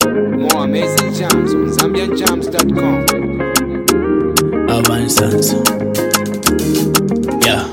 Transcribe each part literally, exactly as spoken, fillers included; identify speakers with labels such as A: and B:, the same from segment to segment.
A: More amazing jams on zambian jams dot com.
B: Avanzance. Yeah.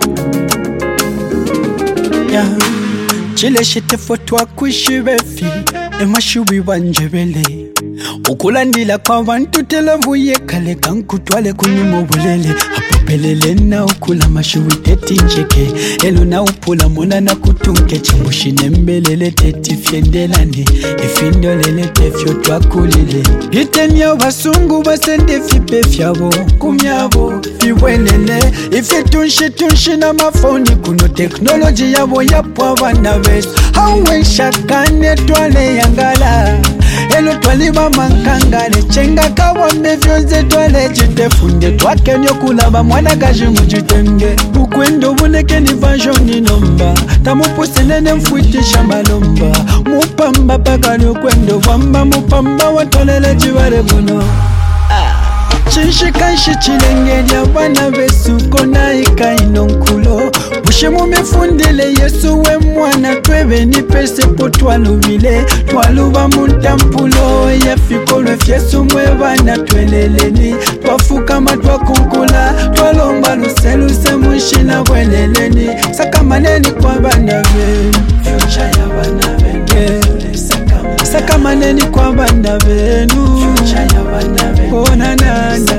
B: Yeah. Chile shite fotwa kushibefi emashubi wanjebele ukulandila kwa bantu televuye kale kankutwale kunyuma bulele apopelele na ukula mashubi teti njeke elu na upula muna na kutunke chimbushine mbelele teti fyendelani ifindolele tefyo twakulile itenya basungu basende fipe fyabo kumyabo fiwelele ife tunshi tunshi na mafoni kuno teknoloji yabo yapo abana besu hawe shakane twale yangala elu twaliba mankangale chenga kawa mevyoze twale jitefunde twake nyo kulaba mwana kaji mujitenge ukwendo buleke ni vajoni nomba tamupusenene mfuiti shambalomba mupamba pakani ukwendo wamba mupamba watolele chivare buno Chinshikashi chilengeli abana besu kona ikaino nkulo Bushimu mefundile Yesu we mwana twebe ni pese po twalubile Twaluba muntampulo ya fikolwe fyesu mwebana tweleleni Twafukama twakunkula twalomba luseluse mushina bweleleni Sakamaneni kwa bana be Future ya bana benu Sakamaneni kwa bana benu Future ya bana benu Oh na na na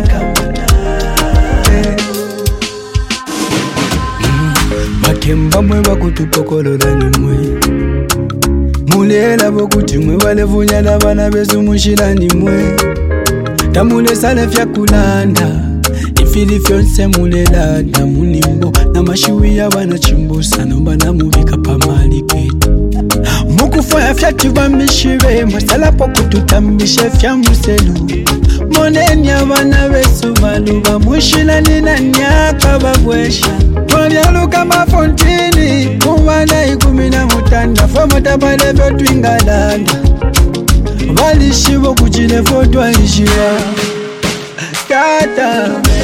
B: Bakemba mwe bakutupokolola ni mwe Mulela bokuti mwe walevunya na bana bezu mushila ni mwe Tamule sale fya kulanda Ifili fyonse mulela na munimbo Na mashiwi ya bana chimbusa Nomba na mubika pamali kwetu Mukufaya fya tiba mishive Mwasala po kututambishe fya muselu Moneni abana besu baluba mushila nina nyaka babwesha Mwalialuka mafontini Kumana ikumina mutanda Fomota pale vyo twingalanda Valishivo kuchile fotwa ishiwa Kata